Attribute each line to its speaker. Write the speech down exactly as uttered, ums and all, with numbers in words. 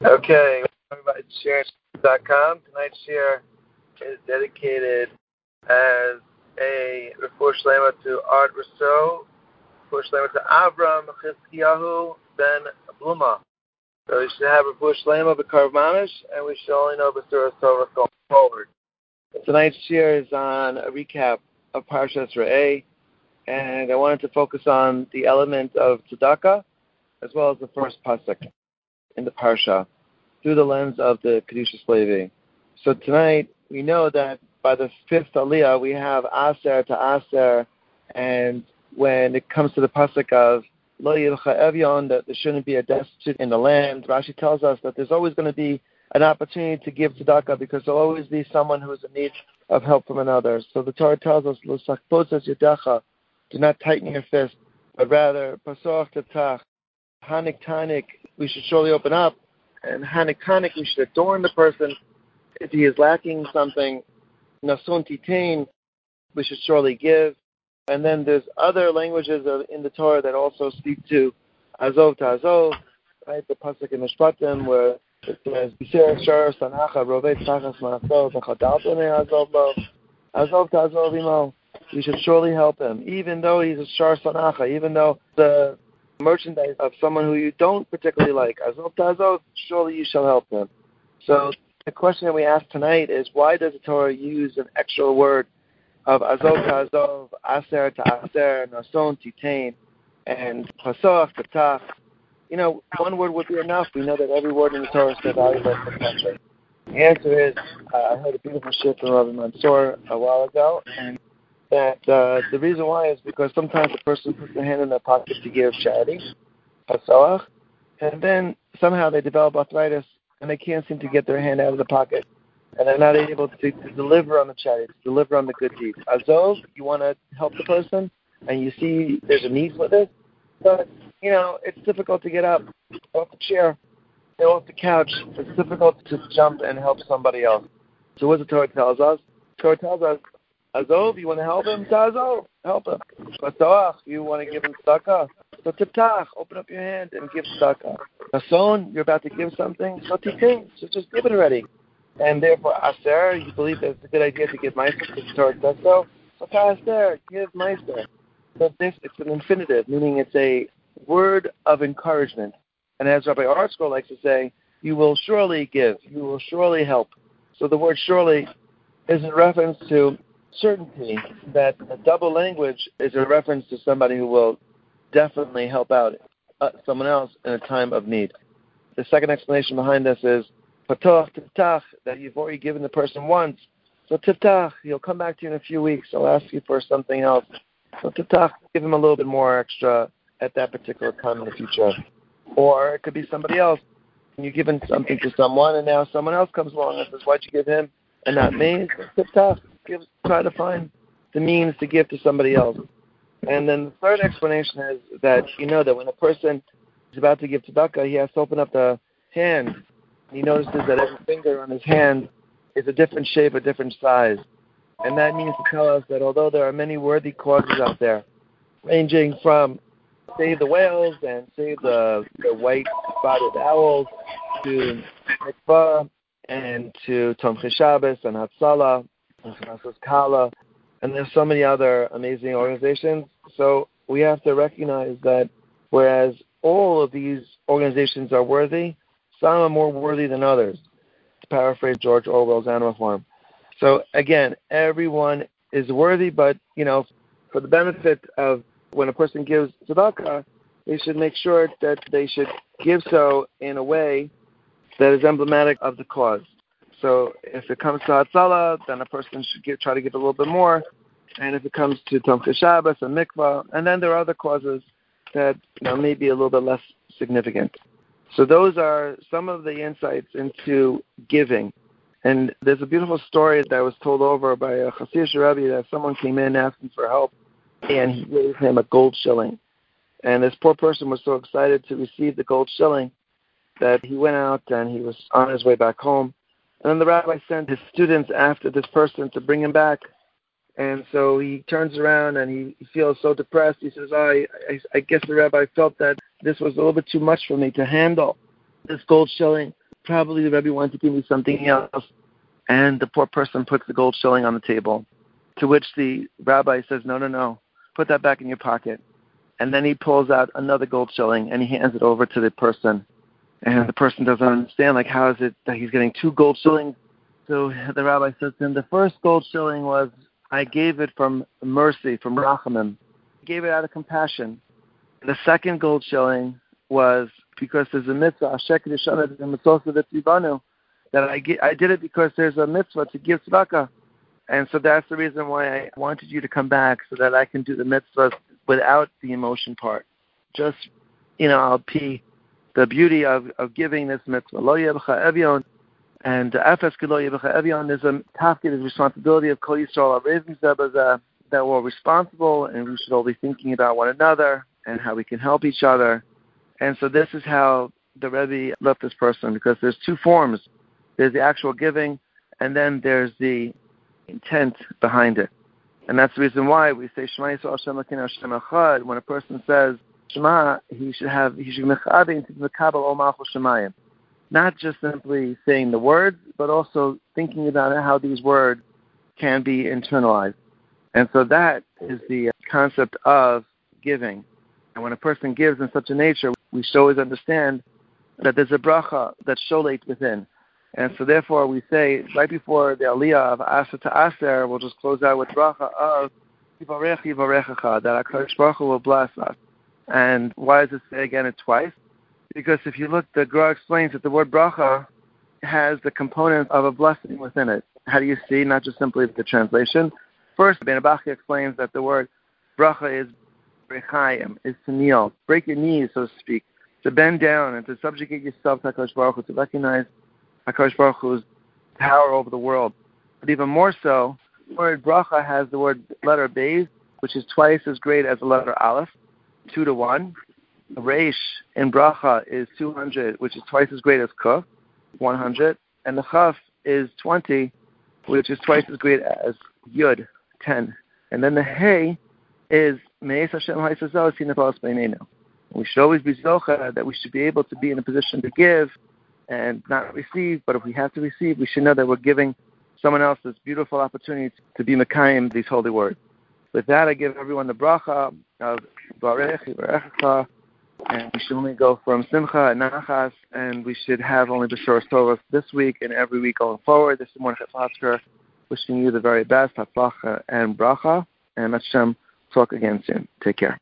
Speaker 1: Okay, we're talking about share dot com. Tonight's share is dedicated as a refuah shlema to Art Rousseau, refuah shlema to Avram Chizkiyahu Ben Bluma. So we should have refuah shlema b'karv mamish, and we should only know b'suras Torah going forward. Tonight's share is on a recap of Parshas Re'eh, and I wanted to focus on the element of tzedakah as well as the first pasuk in the parsha through the lens of the Kedushas Levi. So tonight we know that by the fifth aliyah we have aser to aser, and when it comes to the pasuk of lo yilcha evyon, that there shouldn't be a destitute in the land, Rashi tells us that there's always going to be an opportunity to give tzedakah because there'll always be someone who is in need of help from another. So the Torah tells us, lo sakpotzas yedacha, do not tighten your fist, but rather pasoach tetach, hanik tanik, we should surely open up, and hanik tanik, we should adorn the person. If he is lacking something, nason titain, we should surely give. And then there's other languages of, in the Torah that also speak to azov to azov, right? The pasuk in Mishpatim where it says, "B'ser shar sanacha rovet tachas ma'asov v'chadalto ne'azov lo, azov to azov imo." We should surely help him, even though he's a shar sanacha, even though the merchandise of someone who you don't particularly like, azov to azov, surely you shall help him. So the question that we ask tonight is, why does the Torah use an extra word of azov to azov, aser to aser, nason titain, and pasoach tetach? You know, one word would be enough. We know that every word in the Torah is valuable for country. The answer is, uh, I heard a beautiful shit from Rabbi Mansour a while ago, and that uh, the reason why is because sometimes a person puts their hand in their pocket to give charity, pasoach, and then somehow they develop arthritis and they can't seem to get their hand out of the pocket, and they're not able to, to deliver on the charity, to deliver on the good deeds. Azov, you want to help the person, and you see there's a need for this, but, you know, it's difficult to get up off the chair, off the couch. It's difficult to jump and help somebody else. So what the Torah tells us? The Torah tells us, Azov, you want to help him? Azov, help him. Pasoach, you want to give him tzedakah? So tiptach, open up your hand and give tzedakah. Nason, you're about to give something? So titin, so just give it already. And therefore, aser, you believe that it's a good idea to give meiser because the Torah says so? So aser, give meiser. So this, it's an infinitive, meaning it's a word of encouragement. And as Rabbi Artskol likes to say, you will surely give, you will surely help. So the word surely is a reference to certainty, that the double language is a reference to somebody who will definitely help out uh, someone else in a time of need. The second explanation behind this is patoch tiftach, that you've already given the person once. So tiftach, he'll come back to you in a few weeks. He'll ask you for something else. So tiftach, give him a little bit more extra at that particular time in the future. Or it could be somebody else. You've given something to someone, and now someone else comes along and says, why'd you give him and not me? So tiftach, give, try to find the means to give to somebody else. And then the third explanation is that you know that when a person is about to give tzedakah, he has to open up the hand. He notices that every finger on his hand is a different shape, a different size. And that means to tell us that although there are many worthy causes out there, ranging from save the whales and save the, the white spotted owls to mikvah and to Tomchei Shabbos and Hatzalah and Chasnas Kala, and there's so many other amazing organizations. So we have to recognize that whereas all of these organizations are worthy, some are more worthy than others, to paraphrase George Orwell's Animal Farm. So again, everyone is worthy, but, you know, for the benefit of when a person gives tzedakah, they should make sure that they should give so in a way that is emblematic of the cause. So if it comes to Hatzalah, then a person should give, try to give a little bit more. And if it comes to Tomchei Shabbos and Mikvah, and then there are other causes that, you know, may be a little bit less significant. So those are some of the insights into giving. And there's a beautiful story that was told over by a Hasidic Rebbe that someone came in asking for help, and he gave him a gold shilling. And this poor person was so excited to receive the gold shilling that he went out and he was on his way back home. And then the rabbi sent his students after this person to bring him back. And so he turns around and he, he feels so depressed. He says, oh, I, I, I guess the rabbi felt that this was a little bit too much for me to handle, this gold shilling. probably the Rebbe wanted to give me something else. And the poor person puts the gold shilling on the table, to which the rabbi says, no, no, no, put that back in your pocket. And then he pulls out another gold shilling and he hands it over to the person. And the person doesn't understand, like, how is it that he's getting two gold shillings? So the rabbi says to him, the first gold shilling was, I gave it from mercy, from rachamim. I gave it out of compassion. The second gold shilling was because there's a mitzvah, that I, get, I did it because there's a mitzvah to give tzedakah. And so that's the reason why I wanted you to come back, so that I can do the mitzvahs without the emotion part. Just, you know, I'll pee the beauty of, of giving this mitzvah. Lo yebcha evion. And afes lo yebcha evion is a tafkid, is responsibility of Kol Yisrael, that we're responsible and we should all be thinking about one another and how we can help each other. And so this is how the Rebbe left this person, because there's two forms. There's the actual giving, and then there's the intent behind it. And that's the reason why we say Shema Yisrael Hashem Elokeinu Hashem Echad. When a person says Shema, he should have he should mechadin to mekabel ol malchus shemayim. Not just simply saying the words, but also thinking about how these words can be internalized. And so that is the concept of giving. And when a person gives in such a nature, we should always understand that there's a bracha that's sholate within. And so therefore we say, right before the aliyah of Aser to Aser, we'll just close out with bracha of Yivarech Yivarechecha, that HaKadosh Baruch Hu will bless us. And why does it say again it twice? Because if you look, the Gra explains that the word bracha has the component of a blessing within it. How do you see? Not just simply the translation. First, Ben Abachia explains that the word bracha is brechayim, is to kneel, break your knees, so to speak, to bend down and to subjugate yourself to HaKadosh Baruch Hu, to recognize HaKadosh Baruch Hu's power over the world. But even more so, the word bracha has the word letter beis, which is twice as great as the letter aleph, two to one. Reish in bracha is two hundred, which is twice as great as kuf, one hundred. And the chaf is twenty, which is twice as great as yud, ten. And then the hey is me'es Hashem ha'isazah sinafos beinenu. We should always be zocha, that we should be able to be in a position to give and not receive, but if we have to receive, we should know that we're giving someone else this beautiful opportunity to be mekayim these holy words. With that, I give everyone the bracha of Barech, Yivarechecha, and we should only go from Simcha and Nachas, and we should have only B'Shoros Tovos this week and every week going forward. This is Mordechai Platzker, wishing you the very best, Hatzlacha and Bracha, and Hashem talk again soon. Take care.